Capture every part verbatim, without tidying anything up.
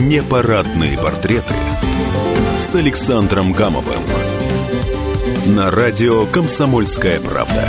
Непарадные портреты с Александром Гамовым на радио «Комсомольская правда».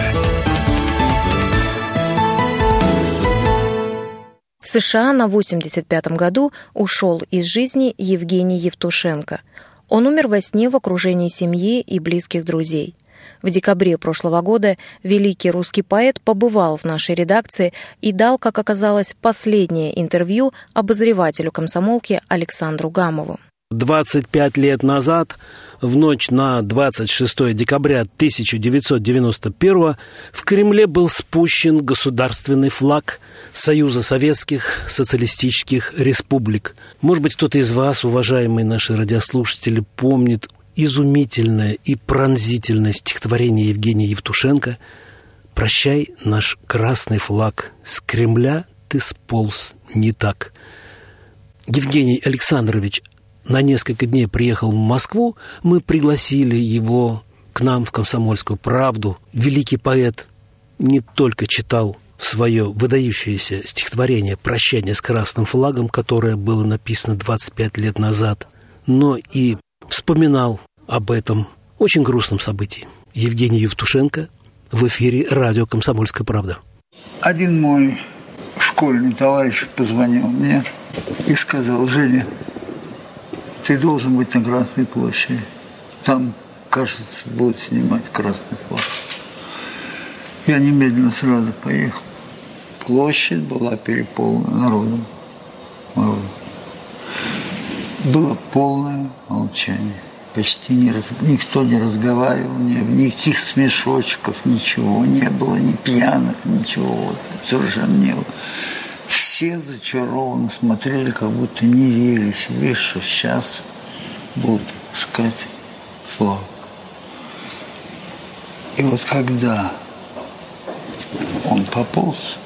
В США на восемьдесят пятом году ушел из жизни Евгений Евтушенко. Он умер во сне в окружении семьи и близких друзей. В декабре прошлого года великий русский поэт побывал в нашей редакции и дал, как оказалось, последнее интервью обозревателю комсомолки Александру Гамову. двадцать пять лет назад, в ночь на двадцать шестое декабря тысяча девятьсот девяносто первого, в Кремле был спущен государственный флаг Союза Советских Социалистических Республик. Может быть, кто-то из вас, уважаемые наши радиослушатели, помнит изумительное и пронзительное стихотворение Евгения Евтушенко «Прощай, наш красный флаг, с Кремля ты сполз не так». Евгений Александрович на несколько дней приехал в Москву, мы пригласили его к нам в «Комсомольскую правду». Великий поэт не только читал свое выдающееся стихотворение «Прощание с красным флагом», которое было написано двадцать пять лет назад, но и вспоминал об этом очень грустном событии. Евгений Евтушенко в эфире радио «Комсомольская правда». Один мой школьный товарищ позвонил мне и сказал: «Женя, ты должен быть на Красной площади. Там, кажется, будут снимать красный флаг». Я немедленно сразу поехал. Площадь была переполнена народом. народом. Было полное молчание. Почти не раз... никто не разговаривал, ни... никаких смешочков, ничего не было, ни пьяных, ничего. Вот, совершенно не было. Все зачарованно смотрели, как будто не верились. Видишь, что сейчас будут искать флаг. И вот когда он пополз,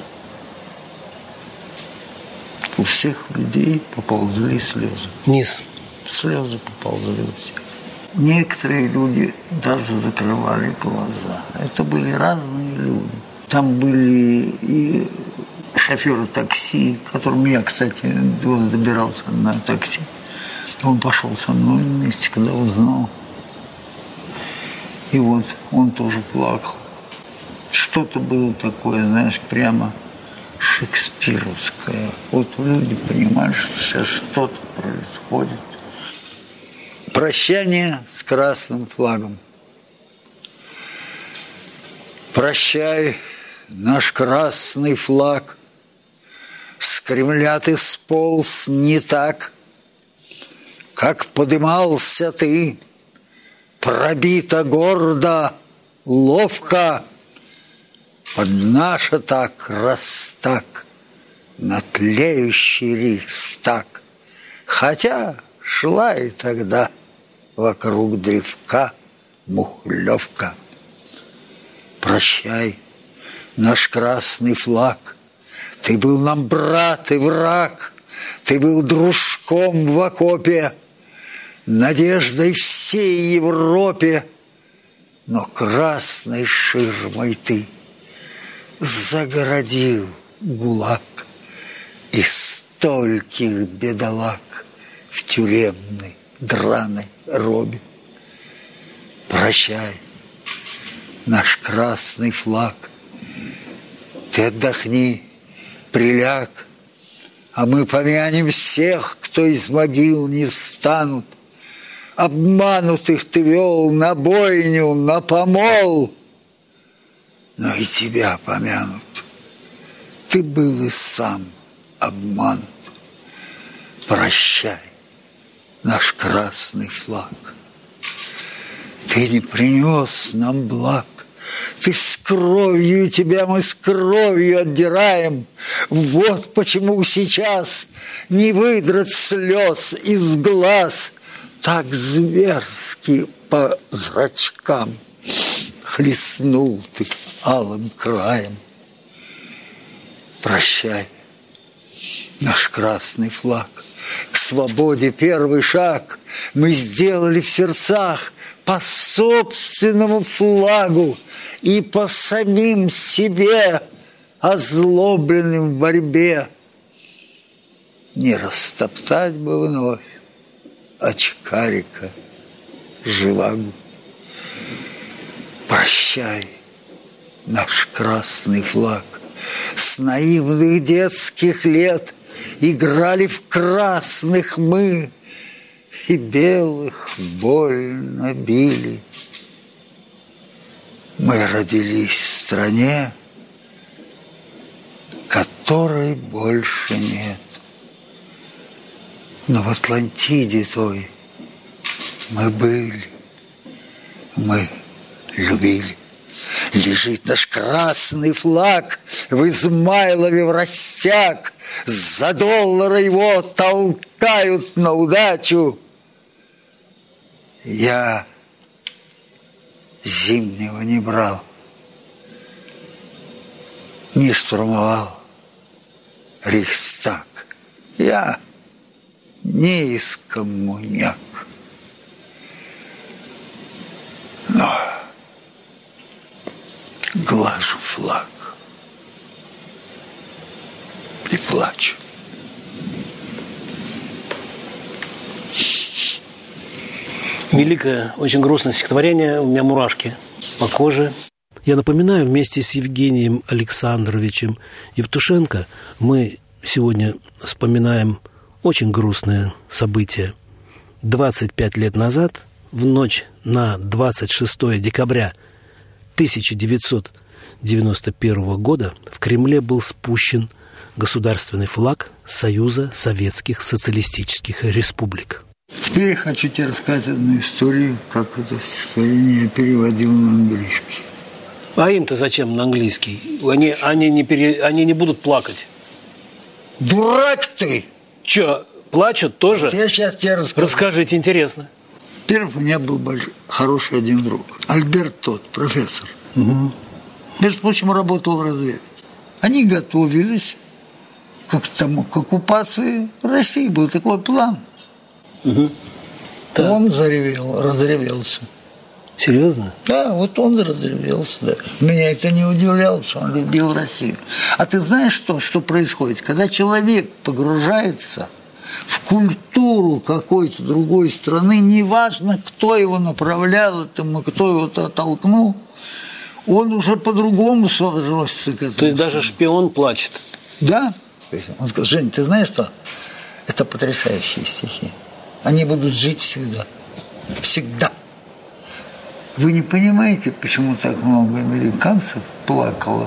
у всех людей поползли слезы. Вниз. Слезы поползли у всех. Некоторые люди даже закрывали глаза. Это были разные люди. Там были и шоферы такси, которым я, кстати, добирался на такси. Он пошел со мной вместе, когда узнал. И вот он тоже плакал. Что-то было такое, знаешь, прямо шекспировское. Вот люди понимали, что сейчас что-то происходит. Прощание с красным флагом. Прощай, наш красный флаг, с Кремля ты сполз не так, как подымался ты, пробито гордо, ловко, под наш так раз так, на тлеющий рейхстаг. Хотя шла и тогда вокруг древка мухлевка. Прощай, наш красный флаг, ты был нам брат и враг, ты был дружком в окопе, надеждой всей Европе, но красной ширмой ты загородил ГУЛАГ и стольких бедолаг в тюремной драной робе. Прощай, наш красный флаг, ты отдохни, приляг, а мы помянем всех, кто из могил не встанут. Обманутых ты вел на бойню, на помол, но и тебя помянут. Ты был и сам обманут. Прощай, наш красный флаг. Ты не принес нам благ. Ты с кровью, тебя мы с кровью отдираем. Вот почему сейчас не выдрать слез из глаз. Так зверски по зрачкам хлестнул ты алым краем. Прощай, наш красный флаг. К свободе первый шаг мы сделали в сердцах по собственному флагу и по самим себе, озлобленным в борьбе. не растоптать бы вновь очкарика живаго. Прощай, наш красный флаг. С наивных детских лет играли в красных мы, и белых больно били. Мы родились в стране, которой больше нет. Но в Атлантиде той мы были, мы любили. Лежит наш красный флаг в Измайлове в растяг. За доллары его толкают на удачу. Я зимнего не брал, не штурмовал Рейхстаг. Я не из коммуняк. Но глажу флаг и плачу. Великое, очень грустное стихотворение, у меня мурашки по коже. Я напоминаю, вместе с Евгением Александровичем Евтушенко мы сегодня вспоминаем очень грустное событие. двадцать пять лет назад, в ночь на двадцать шестое декабря тысяча девятьсот девяносто первого года в Кремле был спущен государственный флаг Союза Советских Социалистических Республик. Теперь я хочу тебе рассказать одну историю, как это стихотворение я переводил на английский. А им-то зачем на английский? Они, они, не, пере, они не будут плакать. Дурак ты! Че, плачут тоже? Я сейчас тебе расскажу. Расскажите, интересно. Во-первых, у меня был большой, хороший один друг. Альберт тот, профессор. Угу. Между прочим, работал в разведке. Они готовились к, тому, к оккупации России. Был такой план. Угу. Он заревел, разревелся. Серьезно? Да, вот он разревелся. Да. Меня это не удивляло, потому что он любил Россию. А ты знаешь, что, что происходит? Когда человек погружается в культуру какой-то другой страны, неважно, кто его направлял, этому, кто его оттолкнул, он уже по-другому относится к этому. То есть даже шпион плачет? Да. Он сказал: Жень, ты знаешь что? Это потрясающие стихи. Они будут жить всегда. Всегда. Вы не понимаете, почему так много американцев плакало?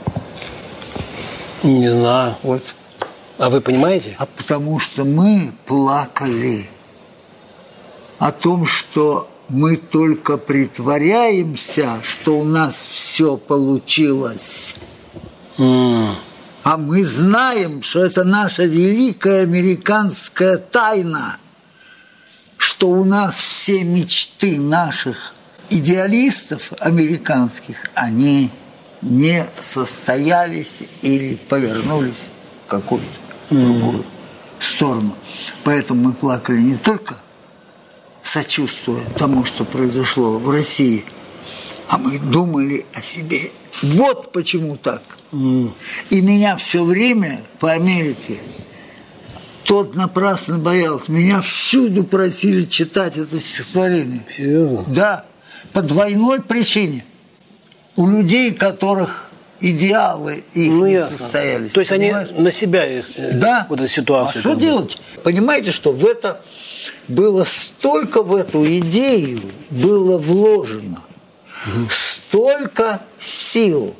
Не знаю. Вот. А вы понимаете? А потому что мы плакали о том, что мы только притворяемся, что у нас все получилось. Mm. А мы знаем, что это наша великая американская тайна, что у нас все мечты наших идеалистов американских, они не состоялись или повернулись в какую-то mm. другую сторону. Поэтому мы плакали не только сочувствуя тому, что произошло в России, а мы думали о себе. Вот почему так. Mm. И меня все время по Америке тот напрасно боялся. Меня всюду просили читать это стихотворение. Серьезно? Да. По двойной причине. У людей, которых идеалы их ну, не ясно. состоялись. То есть понимаешь? они на себя их, да. вот эту ситуацию. А что делать? Понимаете, что в это было столько в эту идею было вложено, угу. столько сил,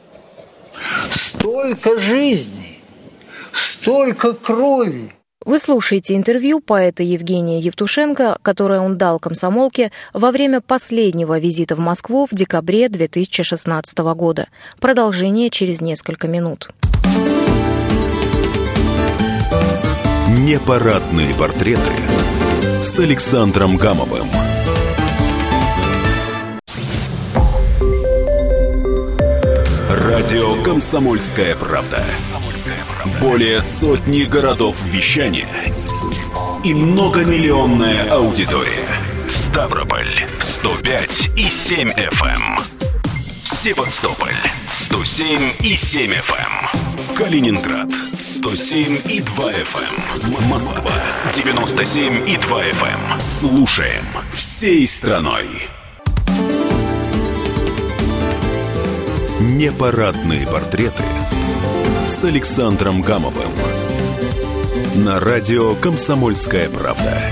столько жизни, столько крови. Вы слушаете интервью поэта Евгения Евтушенко, которое он дал комсомолке во время последнего визита в Москву в декабре две тысячи шестнадцатого года. Продолжение через несколько минут. Непарадные портреты с Александром Гамовым. Радио «Комсомольская правда». Более сотни городов вещания и многомиллионная аудитория. Ставрополь сто пять и семь эф эм, Севастополь сто семь семь и семь эф эм. Калининград сто семь и два эф эм. Москва девяносто семь и два эф эм. Слушаем всей страной. Непарадные портреты с Александром Гамовым на радио «Комсомольская правда».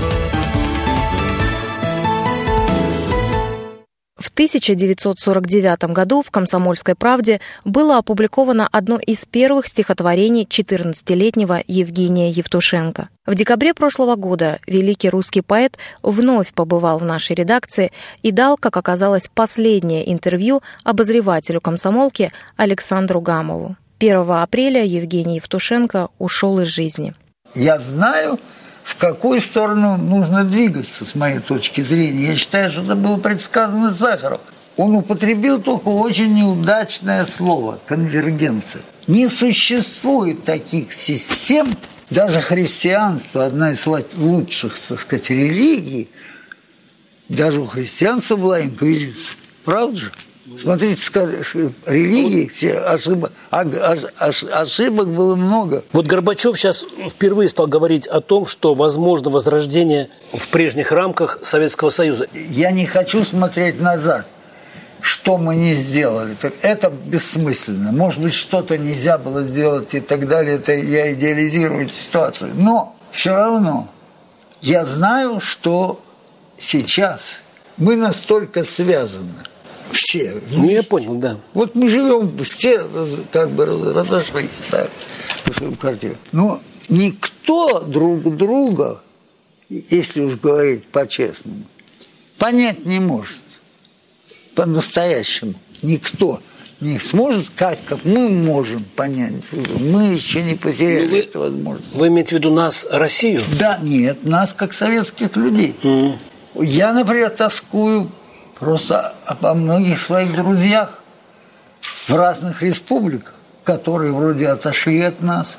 В тысяча девятьсот сорок девятом году в «Комсомольской правде» было опубликовано одно из первых стихотворений четырнадцатилетнего Евгения Евтушенко. В декабре прошлого года великий русский поэт вновь побывал в нашей редакции и дал, как оказалось, последнее интервью обозревателю «Комсомолки» Александру Гамову. первого апреля Евгений Евтушенко ушел из жизни. Я знаю, в какую сторону нужно двигаться, с моей точки зрения. Я считаю, что это было предсказано Сахаров. Он употребил только очень неудачное слово – конвергенция. Не существует таких систем, даже христианство, одна из лучших, так сказать, религий, даже у христианства была инквизиция. Правда же? Смотрите, религии, все ошибок, ошибок было много. Вот Горбачев сейчас впервые стал говорить о том, что возможно возрождение в прежних рамках Советского Союза. Я не хочу смотреть назад, что мы не сделали. Это бессмысленно. Может быть, что-то нельзя было сделать и так далее. Это я идеализирую ситуацию. Но все равно я знаю, что сейчас мы настолько связаны. Все. Ну, я понял, да. Вот мы живем, все как бы разошлись, так, по своим квартирам. Но никто друг друга, если уж говорить по-честному, понять не может. По-настоящему. Никто не сможет, как, как мы можем понять. Мы еще не потеряли ну, вы, эту возможность. Вы имеете в виду нас, Россию? Да, нет, нас, как советских людей. Mm. Я, например, тоскую просто обо многих своих друзьях в разных республиках, которые вроде отошли от нас.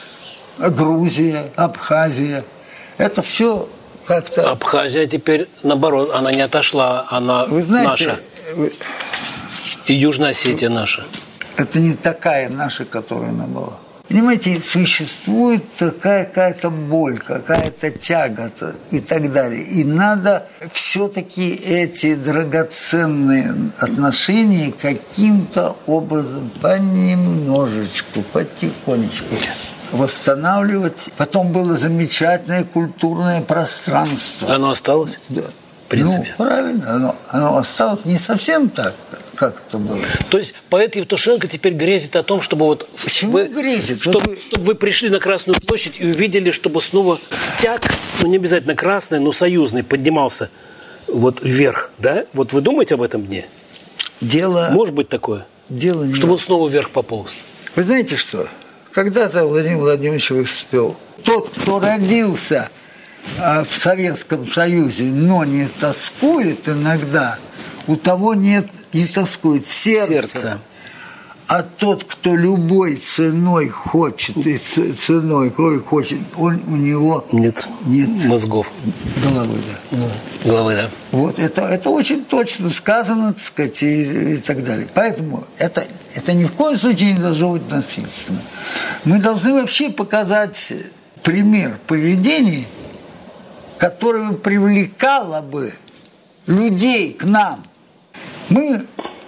Грузия, Абхазия. Это все как-то... Абхазия теперь, наоборот, она не отошла, она вы знаете, наша. Вы... И Южная Осетия наша. Это не такая наша, которая она была. Понимаете, существует такая какая-то боль, какая-то тяга и так далее. И надо все-таки эти драгоценные отношения каким-то образом понемножечку, потихонечку восстанавливать. Потом было замечательное культурное пространство. Оно осталось? Да. В принципе. Ну, правильно, оно, оно осталось не совсем так, как это было. То есть поэт Евтушенко теперь грезит о том, чтобы вот Почему вы, грезит? Чтобы, вот чтобы вы пришли на Красную площадь и увидели, чтобы снова стяг, ну не обязательно красный, но союзный, поднимался вот вверх, да? Вот вы думаете об этом дне? Дело... Может быть такое? Дело не... Чтобы он снова вверх пополз. Вы знаете что? Когда-то Владимир Владимирович выступил. Тот, кто родился в Советском Союзе, но не тоскует иногда, у того нет, не тоскует сердце. сердце. А тот, кто любой ценой хочет, и ценой крови хочет, он, у него нет, нет мозгов. Головы, да. Ну, головы, да. Вот это, это очень точно сказано, так сказать, и, и так далее. Поэтому это, это ни в коем случае не должно быть насильственно. Мы должны вообще показать пример поведения, которое привлекало бы людей к нам. Мы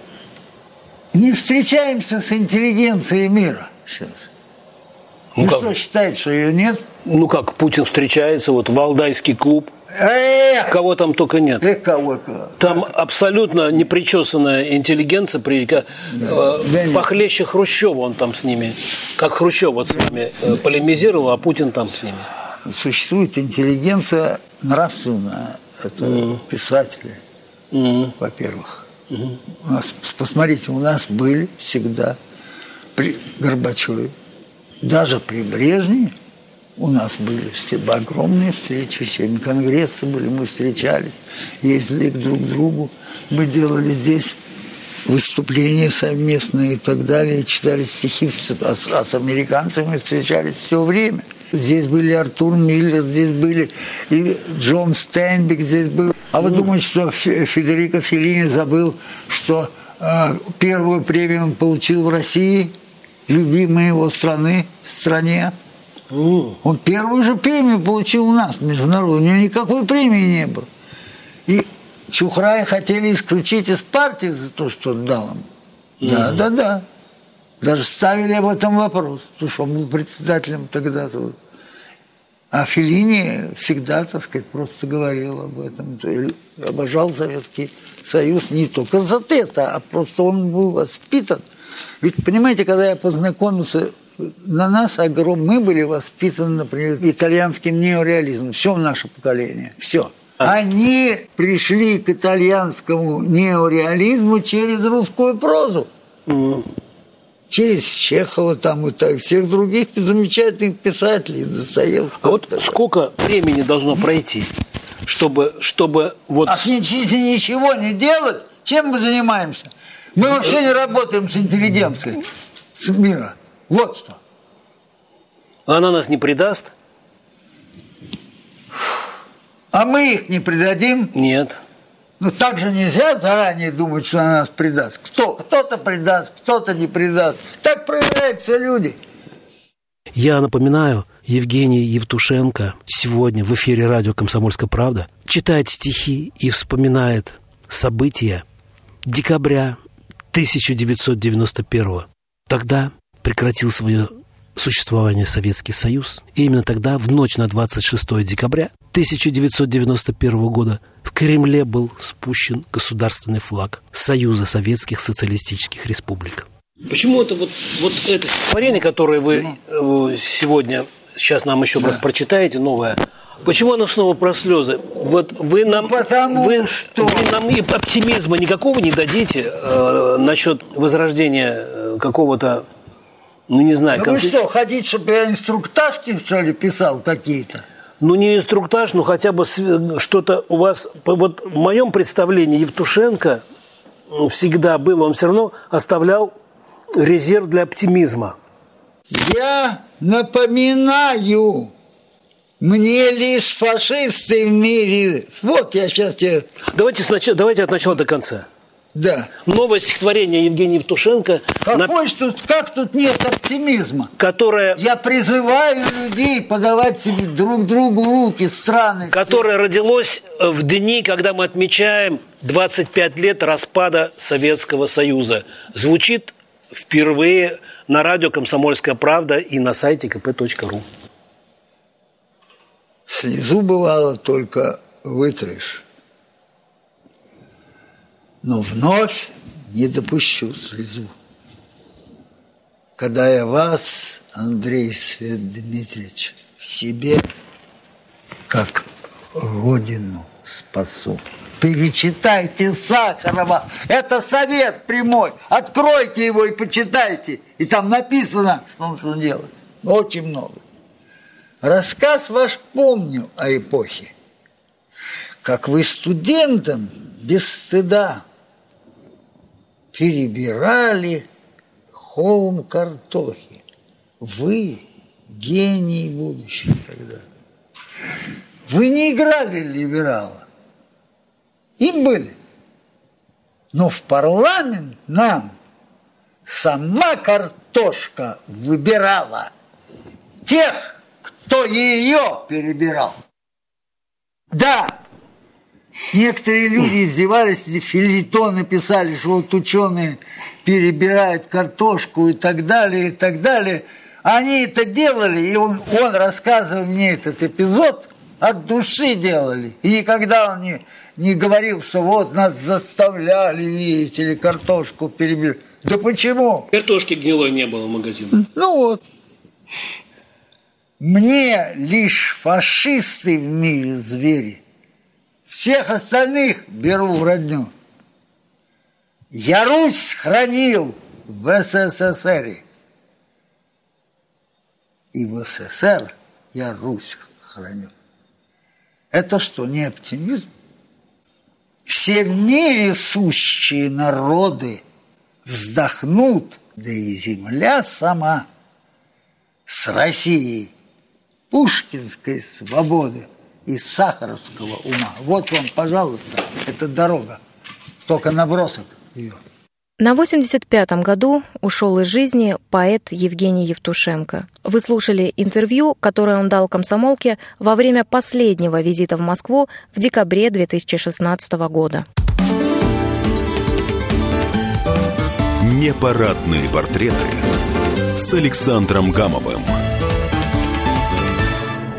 не встречаемся с интеллигенцией мира сейчас. Ну, что, считает, что ее нет? Ну как, Путин встречается, вот Валдайский клуб. Эх! Кого там только нет. Эх, кого-то. Там абсолютно непричесанная интеллигенция, при, да. э, похлеще Хрущева он там с ними. Как Хрущев вот с вами э, полемизировал, а Путин там с ними. Существует интеллигенция нравственная. Это mm. писатели, mm. во-первых. Mm. У нас, посмотрите, у нас были всегда при Горбачеве, даже при Брежневе у нас были огромные встречи, чем конгрессы были, мы встречались, ездили друг к другу, мы делали здесь выступления совместные и так далее, читали стихи, а с, а с американцами мы встречались все время. Здесь были Артур Миллер, здесь были и Джон Стейнбек, здесь был. А вы думаете, что Федерико Феллини забыл, что Первую премию он получил в России, любимой его страны, стране. Mm. Он первую же премию получил у нас, международную. У него никакой премии не было. И Чухрая хотели исключить из партии за то, что он дал им. Mm. Да, да, да. Даже ставили об этом вопрос, потому что он был председателем тогда. А Феллини всегда, так сказать, просто говорил об этом. Обожал Советский Союз не только за это, а просто он был воспитан. Ведь, понимаете, когда я познакомился, на нас огром, мы были воспитаны, например, итальянским неореализмом. Все наше поколение, все. Они пришли к итальянскому неореализму через русскую прозу. Mm. Через Чехова там и так, всех других замечательных писателей, Достоевского. А вот сколько времени должно пройти, чтобы, чтобы вот... А ничего не делать, чем мы занимаемся? Мы вообще не работаем с интеллигенцией, с мира. Вот что. Она нас не предаст? А мы их не предадим? Нет. Ну, так же нельзя заранее думать, что она нас предаст. Кто? Кто-то предаст, кто-то не предаст. Так проявляются люди. Я напоминаю, Евгений Евтушенко сегодня в эфире радио «Комсомольская правда» читает стихи и вспоминает события декабря тысяча девятьсот девяносто первого. Тогда прекратил свое существование Советский Союз. И именно тогда, в ночь на двадцать шестое декабря тысяча девятьсот девяносто первого года, в Кремле был спущен государственный флаг Союза Советских Социалистических Республик. Почему это вот, вот это стихотворение, которое вы сегодня, сейчас нам еще да. раз прочитаете, новое, почему оно снова про слезы? Вот вы нам, Потому вы, что... вы нам и оптимизма никакого не дадите э, насчет возрождения какого-то, ну не знаю... Ну конфликт... вы что, хотите, чтобы я инструктажки, что ли, писал какие-то? Ну, не инструктаж, но хотя бы что-то у вас... Вот в моем представлении Евтушенко всегда был, он все равно оставлял резерв для оптимизма. Я напоминаю, мне лишь фашисты в мире... Вот я сейчас тебе... Давайте, сначала, давайте от начала до конца. Да. Новое стихотворение Евгения Евтушенко. Какой на... тут, как тут нет оптимизма? Которое... Я призываю людей подавать себе друг другу руки, страны. Которое родилось в дни, когда мы отмечаем двадцать пять лет распада Советского Союза. Звучит впервые на радио «Комсомольская правда» и на сайте ка пэ точка ру. Слезу бывало только вытрешь. Но вновь не допущу слезу, когда я вас, Андрей Свет Дмитриевич, в себе, как родину спасу. Перечитайте Сахарова, это совет прямой, откройте его и почитайте, и там написано, что нужно делать, очень много. Рассказ ваш помню о эпохе, как вы студентам без стыда перебирали холм картохи. Вы гений будущего тогда. Вы не играли либерала. Им были. Но в парламент нам сама картошка выбирала тех, кто ее перебирал. Да, некоторые люди издевались, фельетоны писали, что вот ученые перебирают картошку и так далее, и так далее. Они это делали, и он, он рассказывал мне этот эпизод, от души делали. И никогда он не, не говорил, что вот нас заставляли, видите ли, картошку перебирать. Да почему? Картошки гнилой не было в магазине. Ну вот. Мне лишь фашисты в мире звери. Всех остальных беру в родню. Я Русь хранил в эс эс эс эр. И в эс эс эс эр я Русь хранил. Это что, не оптимизм? Все в мире сущие народы вздохнут, да и земля сама с Россией пушкинской свободы и сахаровского ума. Вот вам, пожалуйста, это дорога. Только набросок ее. На восемьдесят пятом году ушел из жизни поэт Евгений Евтушенко. Вы слушали интервью, которое он дал «Комсомолке» во время последнего визита в Москву в декабре две тысячи шестнадцатого года. Непарадные портреты с Александром Гамовым.